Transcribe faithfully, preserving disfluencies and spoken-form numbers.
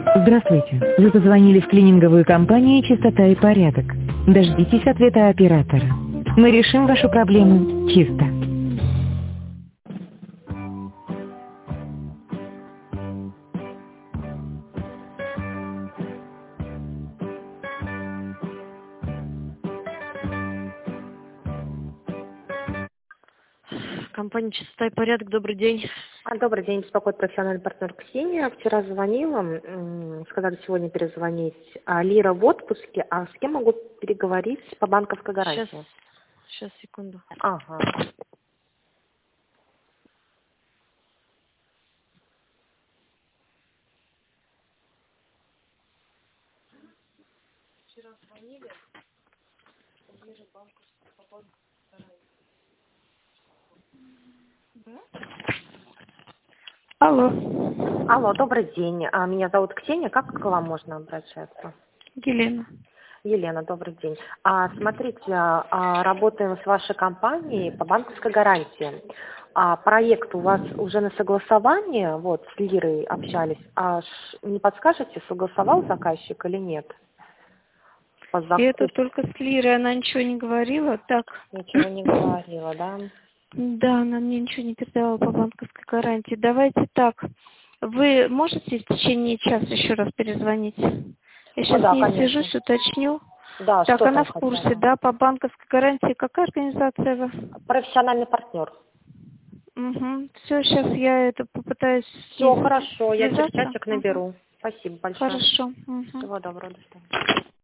Здравствуйте. Вы позвонили в клининговую компанию «Чистота и порядок». Дождитесь ответа оператора. Мы решим вашу проблему чисто. Компания «Чистота и порядок», добрый день. А, Добрый день, беспокоит профессиональный партнер Ксения. Вчера звонила, м, сказали сегодня перезвонить. А Лира в отпуске, а с кем могу переговорить по банковской Сейчас, гарантии? сейчас, секунду. Ага. Алло. Алло, добрый день. А, Меня зовут Ксения. Как к вам можно обращаться? Елена. Елена, добрый день. А, смотрите, а, работаем с вашей компанией по банковской гарантии. А проект у вас уже на согласовании, вот, с Лирой общались. А ш- не подскажете, согласовал заказчик или нет? По И это закупке только с Лирой, она ничего не говорила. Так. ничего не говорила, да? Да, она мне ничего не передавала по банковской гарантии. Давайте так. Вы можете в течение часа еще раз перезвонить? Я Ну сейчас с да, ней конечно. свяжусь, уточню. Да, Так, что она там в хотя курсе, бы? да, по банковской гарантии. Какая организация вы? Профессиональный партнер. Угу. Все, сейчас я это попытаюсь с Все ней хорошо, я через связаться. часик Угу. наберу. Спасибо большое. Хорошо. Угу. Всего доброго, до свидания.